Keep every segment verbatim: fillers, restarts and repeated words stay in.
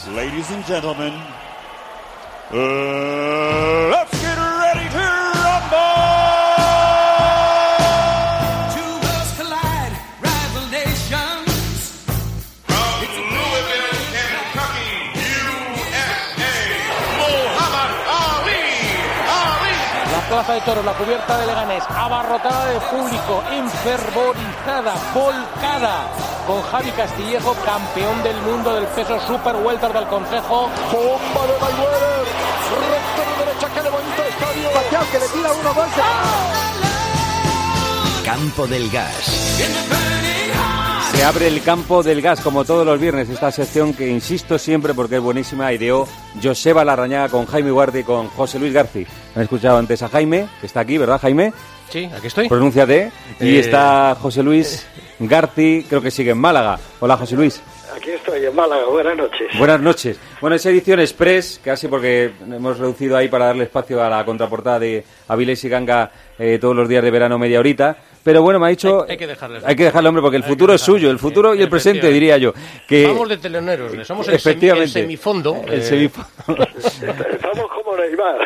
Ladies and gentlemen, uh, let's get ready to rumble! Two worlds collide, rival nations. From Louisville, Kentucky, U S A, Muhammad Ali. Ali. La plaza de toros, la cubierta de Leganés, abarrotada de público, enfervorizada, volcada, con Javi Castillejo, campeón del mundo del peso super welter del Consejo. Bomba de Mayweather, recto de derecha que levanta el estadio. Pacquiao que le tira uno más. Campo del Gas. Se abre el Campo del Gas, como todos los viernes, esta sección que insisto siempre porque es buenísima, ideó Joseba Larrañaga con Jaime Ugarte y con José Luis García. Han escuchado antes a Jaime, que está aquí, ¿verdad, Jaime? Sí, aquí estoy. Pronúnciate. Y Eh... está José Luis García, creo que sigue en Málaga. Hola, José Luis. Aquí estoy, en Málaga. Buenas noches. Buenas noches. Bueno, es edición express, casi porque hemos reducido ahí para darle espacio a la contraportada de Avilés y Ganga eh, todos los días de verano, media horita. Pero bueno, me ha dicho... Hay, hay que dejarle. Hay que dejarle, hombre, porque el futuro es suyo, el futuro y el presente, diría yo. Que vamos de teleoneros, le somos el, semi, el semifondo. El eh... semifondo. Estamos como Neymar.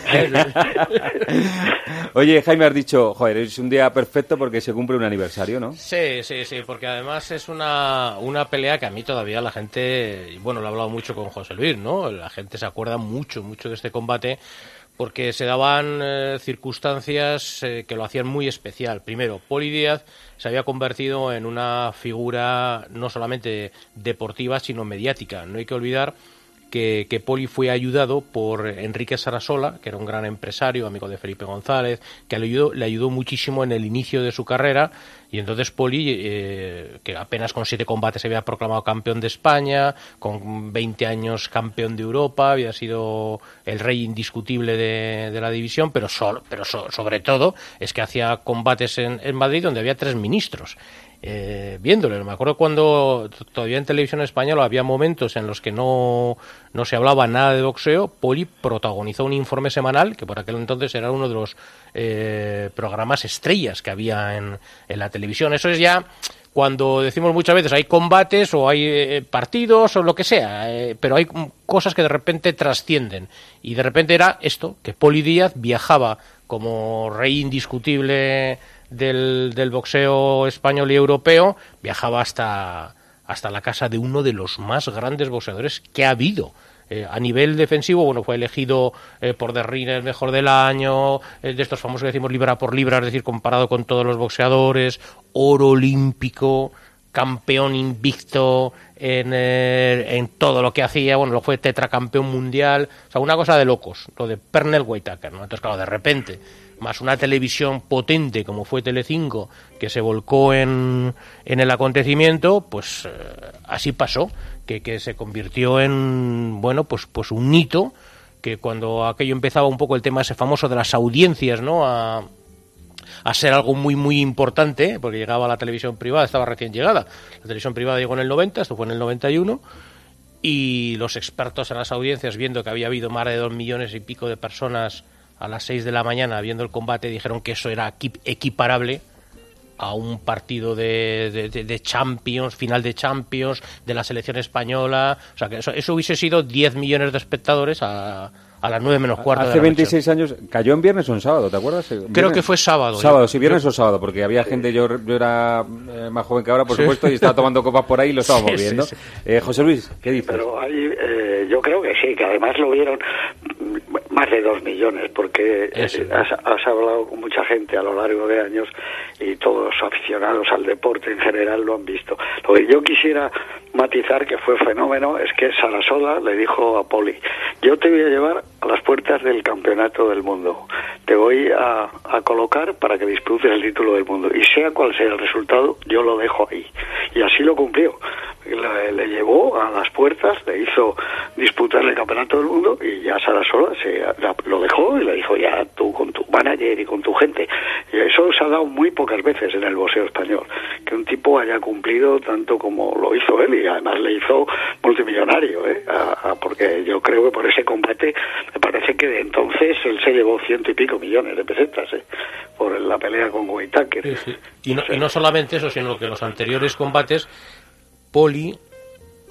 Oye, Jaime, has dicho, joder, es un día perfecto porque se cumple un aniversario, ¿no? Sí, sí, sí, porque además es una, una pelea que a mí todavía la gente, y bueno, lo he hablado mucho con José Luis, ¿no? La gente se acuerda mucho, mucho de este combate, porque se daban eh, circunstancias eh, que lo hacían muy especial. Primero, Poli Díaz se había convertido en una figura no solamente deportiva, sino mediática. No hay que olvidar que, que Poli fue ayudado por Enrique Sarasola, que era un gran empresario, amigo de Felipe González, que le ayudó, le ayudó muchísimo en el inicio de su carrera, y entonces Poli, eh, que apenas con siete combates se había proclamado campeón de España, con veinte años campeón de Europa, había sido el rey indiscutible de, de la división, pero, so, pero so, sobre todo es que hacía combates en, en Madrid donde había tres ministros. Eh, viéndole, me acuerdo cuando todavía en televisión española había momentos en los que no, no se hablaba nada de boxeo. Poli protagonizó un informe semanal que por aquel entonces era uno de los eh, programas estrellas que había en, en la televisión. Eso es ya cuando decimos muchas veces hay combates o hay eh, partidos o lo que sea, eh, pero hay cosas que de repente trascienden, y de repente era esto, que Poli Díaz viajaba como rey indiscutible Del, del boxeo español y europeo, viajaba hasta, hasta la casa de uno de los más grandes boxeadores que ha habido. Eh, a nivel defensivo, bueno, fue elegido eh, por The Ring el mejor del año, eh, de estos famosos que decimos libra por libra, es decir, comparado con todos los boxeadores, oro olímpico, campeón invicto en, eh, en todo lo que hacía, bueno, lo fue tetracampeón mundial, o sea, una cosa de locos, lo de Pernell Whitaker, ¿no? Entonces, claro, de repente, más una televisión potente como fue Telecinco, que se volcó en, en el acontecimiento, pues eh, así pasó, que, que se convirtió en, bueno, pues, pues un hito, que cuando aquello empezaba un poco el tema ese famoso de las audiencias, ¿no?, a, a ser algo muy, muy importante, porque llegaba la televisión privada, estaba recién llegada, la televisión privada llegó en el noventa, esto fue en el noventa y uno, y los expertos en las audiencias, viendo que había habido más de dos millones y pico de personas a las seis de la mañana viendo el combate, dijeron que eso era equiparable a un partido de, de, de, de Champions, final de Champions, de la selección española, o sea que eso, eso hubiese sido diez millones de espectadores a, a las nueve menos cuarto. Hace veintiséis años, ¿cayó en viernes o en sábado? ¿Te acuerdas? ¿Viernes? Creo que fue sábado. Sábado, yo, sí, viernes yo, o sábado, porque había gente, yo, yo era eh, más joven que ahora, por sí. supuesto, y estaba tomando copas por ahí y lo estábamos sí, viendo. Sí, sí. Eh, José Luis, ¿qué dices? Pero ahí, eh, yo creo que sí, que además lo vieron más de dos millones, porque eh, has, has hablado con mucha gente a lo largo de años y todos aficionados al deporte en general lo han visto. Lo que yo quisiera matizar, que fue fenómeno, es que Sarasola le dijo a Poli: yo te voy a llevar a las puertas del campeonato del mundo, te voy a, a colocar para que disputes el título del mundo, y sea cual sea el resultado, yo lo dejo ahí. Y así lo cumplió. Le, le llevó a las puertas, le hizo disputar el campeonato del mundo, y ya Sarasola se la, lo dejó y le dijo: ya tú con tu manager y con tu gente. Y eso se ha dado muy pocas veces en el boxeo español, que un tipo haya cumplido tanto como lo hizo él, y además le hizo multimillonario, ¿eh? a, a, porque yo creo que por ese combate me parece que de entonces él se llevó ciento y pico millones de pesetas, ¿eh? por la pelea con Whitaker. Sí, sí. Y, no, y no solamente eso, sino que los anteriores combates Poli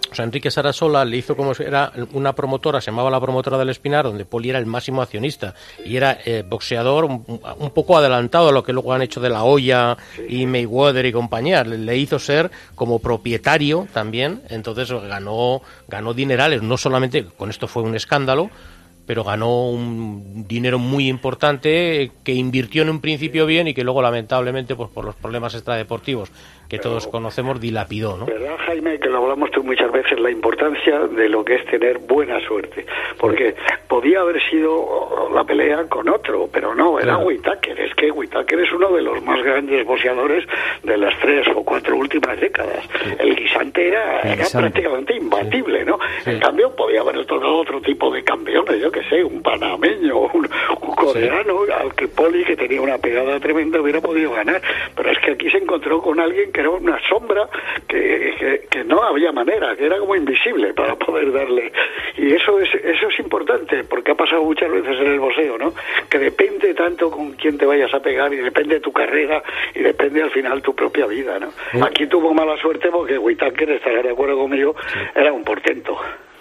O sea, Enrique Sarasola le hizo como si era una promotora, se llamaba la promotora del Espinar, donde Poli era el máximo accionista y era eh, boxeador un, un poco adelantado a lo que luego han hecho de La Hoya y Mayweather y compañía. Le, le hizo ser como propietario también, entonces ganó, ganó dinerales, no solamente, con esto fue un escándalo, pero ganó un dinero muy importante que invirtió en un principio bien y que luego lamentablemente pues por los problemas extradeportivos que pero, todos conocemos dilapidó, ¿no? ¿Verdad, Jaime? Que lo hablamos tú muchas veces, la importancia de lo que es tener buena suerte, porque podía haber sido la pelea con otro, pero no, era claro. Whittaker. Es que Whittaker es uno de los más grandes boxeadores de las tres o cuatro últimas décadas. Sí. El guisante era, era prácticamente imbatible, ¿no? Sí. En cambio podía haber tocado otro tipo de campeones, yo que sé, un panameño, un, un coreano, sí. Al que Poli, que tenía una pegada tremenda, hubiera podido ganar, pero es que aquí se encontró con alguien que era una sombra que, que, que no había manera, que era como invisible para poder darle, y eso es eso es importante, porque ha pasado muchas veces en el boxeo, ¿no? Que depende tanto con quién te vayas a pegar, y depende tu carrera, y depende al final tu propia vida, ¿no? Sí. Aquí tuvo mala suerte porque Whittaker, estará de acuerdo conmigo, sí. Era un portento.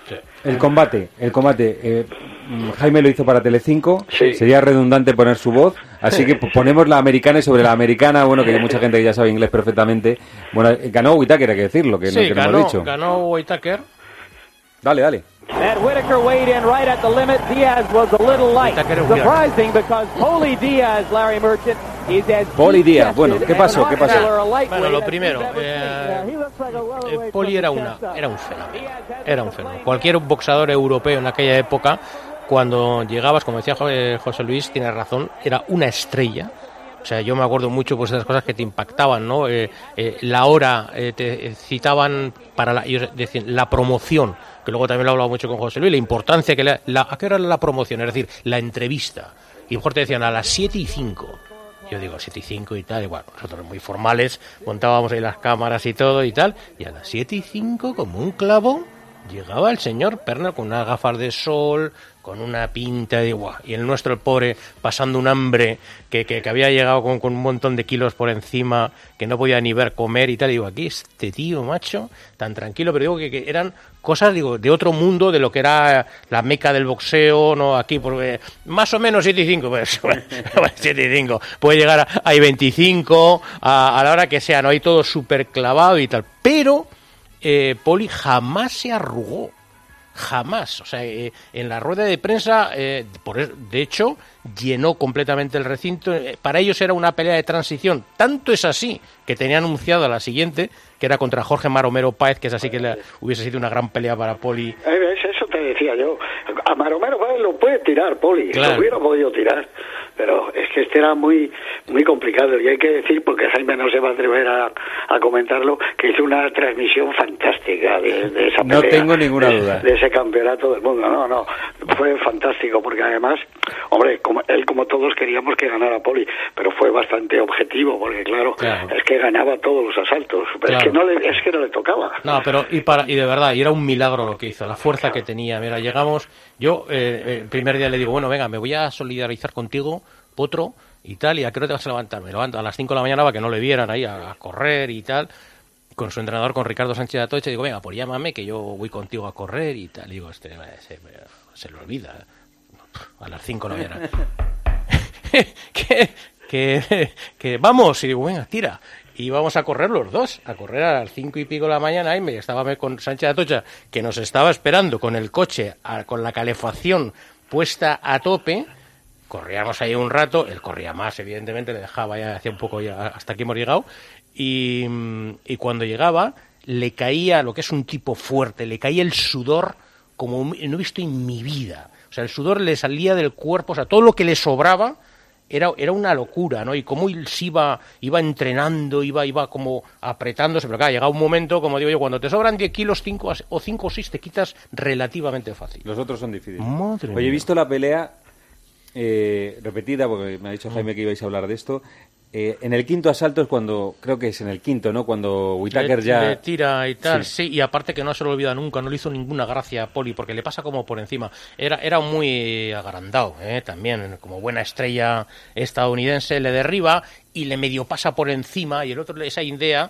El combate, el combate, eh, Jaime lo hizo para Telecinco, sí. Sería redundante poner su voz, así que ponemos la americana y sobre la americana, bueno, que hay mucha gente que ya sabe inglés perfectamente. Bueno, ganó Whittaker, hay que decirlo, que, sí, no, que ganó, no hemos dicho. ganó Whittaker. Dale, dale. And Whittaker weighed in right at the limit. Diaz was a little light. Surprising because Poli Diaz, Larry Merchant, is as Poli Diaz, bueno, ¿qué pasó? ¿Qué pasó? Bueno, lo primero, eh, eh, Poli era una, era un fenómeno, era un fenómeno. Cualquier boxeador europeo en aquella época, cuando llegabas, como decía José Luis, tiene razón, era una estrella. O sea, yo me acuerdo mucho pues de esas cosas que te impactaban, ¿no? Eh, eh, la hora, eh, te citaban para la, ellos decían, la promoción, que luego también lo he hablado mucho con José Luis, la importancia que la, la, ¿a qué hora era la promoción? Es decir, la entrevista. Y mejor te decían a las siete y cinco. Yo digo siete y cinco y tal, y bueno, nosotros muy formales, montábamos ahí las cámaras y todo y tal, y a las siete y cinco, como un clavo, llegaba el señor Perner con unas gafas de sol, con una pinta de guau, y el nuestro, el pobre, pasando un hambre que, que, que había llegado con, con un montón de kilos por encima, que no podía ni ver comer y tal, y digo, aquí este tío, macho, tan tranquilo, pero digo que, que eran cosas, digo, de otro mundo, de lo que era la meca del boxeo, no aquí, porque más o menos siete y cinco, pues, siete y cinco, puede llegar a, a veinticinco, a, a la hora que sea, no hay todo súper clavado y tal, pero eh, Poli jamás se arrugó. Jamás, o sea, eh, en la rueda de prensa, eh, por eso, de hecho, llenó completamente el recinto. Eh, para ellos era una pelea de transición. Tanto es así que tenía anunciado a la siguiente, que era contra Jorge Maromero Páez, que es así que le, hubiese sido una gran pelea para Poli. Eh, eso te decía yo. A Maromero Páez lo puede tirar Poli, claro. Lo hubiera podido tirar. Pero es que este era muy muy complicado, y hay que decir, porque Jaime no se va a atrever a, a comentarlo, que hizo una transmisión fantástica de, de esa pelea. No tengo ninguna de, duda. De ese campeonato del mundo, no, no, fue fantástico, porque además, hombre, como, él como todos queríamos que ganara Poli, pero fue bastante objetivo, porque claro, claro. Es que ganaba todos los asaltos, pero claro. es, que no le, es que no le tocaba. No, pero y, para, y de verdad, y era un milagro lo que hizo, la fuerza claro. que tenía. Mira, llegamos, yo eh, el primer día le digo, bueno, venga, me voy a solidarizar contigo, Potro, y tal, y a qué hora te vas a levantar. Me levanto a las cinco de la mañana para que no le vieran ahí a, a correr y tal, con su entrenador, con Ricardo Sánchez de Atocha. Digo, venga, pues llámame que yo voy contigo a correr y tal. Y digo, este se, se le olvida a las cinco de la mañana. que, que, que vamos, y digo, venga, tira. Y vamos a correr los dos, a correr a las cinco y pico de la mañana, y me estaba con Sánchez de Atocha, que nos estaba esperando con el coche, a, con la calefacción puesta a tope. Corríamos ahí un rato, él corría más, evidentemente, le dejaba ya, hacía un poco ya, hasta aquí hemos llegado, y, y cuando llegaba, le caía, lo que es un tipo fuerte, le caía el sudor como no he visto en mi vida. O sea, el sudor le salía del cuerpo, o sea, todo lo que le sobraba era, era una locura, ¿no? Y cómo él se iba, iba entrenando, iba, iba como apretándose, pero claro, llega un momento, como digo yo, cuando te sobran diez kilos, cinco o cinco o seis te quitas relativamente fácil. Los otros son difíciles. Madre Oye, he visto la pelea eh, repetida, porque me ha dicho Jaime que ibais a hablar de esto. Eh, en el quinto asalto es cuando, creo que es en el quinto, ¿no? Cuando Whittaker ya... le tira y tal, sí. sí, y aparte que no se lo olvida nunca, no le hizo ninguna gracia a Poli, porque le pasa como por encima. Era era muy agrandado, ¿eh? También, como buena estrella estadounidense, le derriba y le medio pasa por encima, y el otro, esa idea,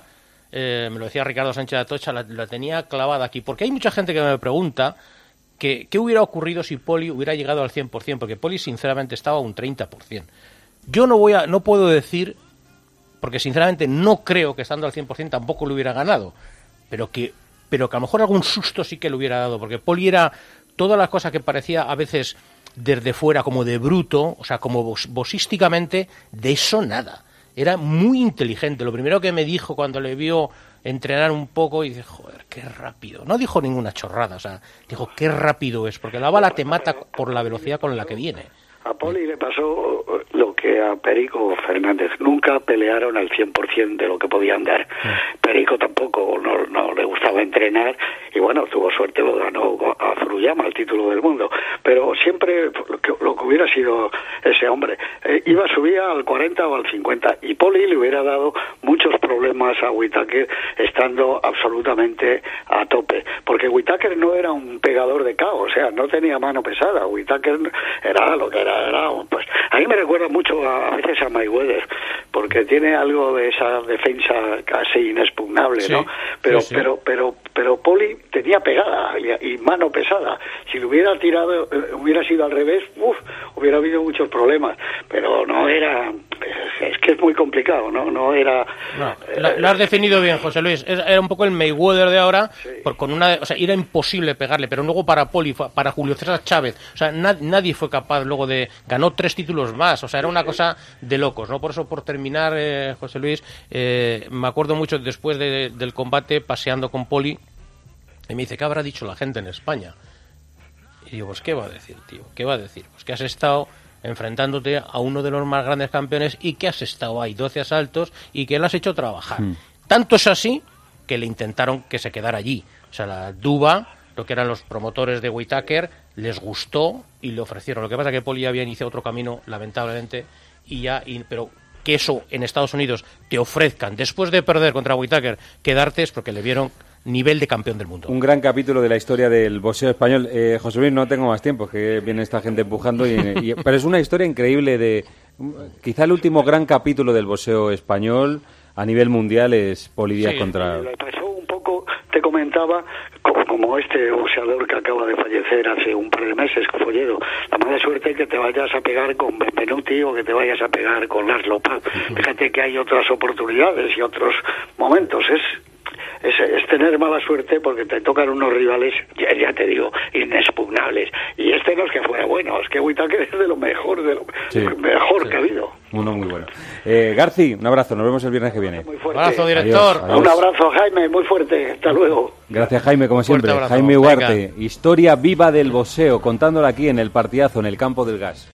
eh, me lo decía Ricardo Sánchez de Atocha, la, la tenía clavada aquí, porque hay mucha gente que me pregunta que qué hubiera ocurrido si Poli hubiera llegado al cien por ciento, porque Poli sinceramente estaba a un treinta por ciento. Yo no voy a, no puedo decir, porque sinceramente no creo que estando al cien por ciento tampoco lo hubiera ganado, pero que, pero que a lo mejor algún susto sí que le hubiera dado, porque Poli era todas las cosas que parecía a veces desde fuera como de bruto, o sea, como bos, bosísticamente, de eso nada. Era muy inteligente. Lo primero que me dijo cuando le vio entrenar un poco, y dice, joder, qué rápido. No dijo ninguna chorrada, o sea, dijo, qué rápido es, porque la bala te mata por la velocidad con la que viene. A Poli le pasó lo que a Perico Fernández. Nunca pelearon al cien por ciento de lo que podían dar. Perico tampoco no, no le gustaba entrenar y bueno, tuvo suerte, lo ganó a Furuyama, el título del mundo. Pero siempre lo que, lo que hubiera sido ese hombre, eh, iba subía al cuarenta o al cincuenta y Poli le hubiera dado muchos problemas a Whittaker estando absolutamente a tope. Porque Whittaker no era un pegador de caos, o sea, no tenía mano pesada. Whittaker era lo que era Era, pues a mí me recuerda mucho a, a veces a Mayweather, porque tiene algo de esa defensa casi inexpugnable, sí, ¿no? Pero, sí, sí. pero, pero, pero Poli tenía pegada y, y mano pesada. Si lo hubiera tirado, eh, hubiera sido al revés, uf, hubiera habido muchos problemas. Pero no era, es, es que es muy complicado, ¿no? No era. No, lo, lo has definido bien, José Luis. Era un poco el Mayweather de ahora, sí. por, con una, o sea, era imposible pegarle, pero luego para Poli, para Julio César Chávez, o sea, na, nadie fue capaz luego de ganó tres títulos más, o sea, era una cosa de locos, ¿no? Por eso, por terminar, eh, José Luis, eh, me acuerdo mucho después de, del combate, paseando con Poli, y me dice, ¿qué habrá dicho la gente en España? Y digo, pues, ¿qué va a decir, tío? ¿Qué va a decir? Pues que has estado enfrentándote a uno de los más grandes campeones y que has estado ahí doce asaltos y que lo has hecho trabajar. Mm. Tanto es así que le intentaron que se quedara allí. O sea, la Duba, lo que eran los promotores de Whittaker, les gustó y le ofrecieron. Lo que pasa es que Poli había iniciado otro camino, lamentablemente, y ya, y, pero que eso en Estados Unidos te ofrezcan, después de perder contra Whittaker, quedarte es porque le vieron nivel de campeón del mundo. Un gran capítulo de la historia del boxeo español. Eh, José Luis, no tengo más tiempo, que viene esta gente empujando, y, y, pero es una historia increíble de... Quizá el último gran capítulo del boxeo español a nivel mundial es Poli Díaz sí, contra... Le pasó un poco, te comentaba, como, como este boxeador que acaba de fallecer hace un par de meses, Folledo, la mala suerte que te vayas a pegar con Benvenuti o que te vayas a pegar con Laszlo Paz. Fíjate que hay otras oportunidades y otros momentos, es... Es, es tener mala suerte porque te tocan unos rivales, ya, ya te digo, inexpugnables. Y este no es que fuera bueno, es que Whittaker es de lo mejor, de lo sí, mejor sí. que ha habido. Uno muy bueno. Eh, Garci, un abrazo, nos vemos el viernes que viene. Un abrazo, director. Adiós, adiós. Un abrazo, Jaime, muy fuerte. Hasta luego. Gracias, Jaime, como siempre. Jaime Ugarte, historia viva del boxeo, contándola aquí en El Partidazo, en el Campo del Gas.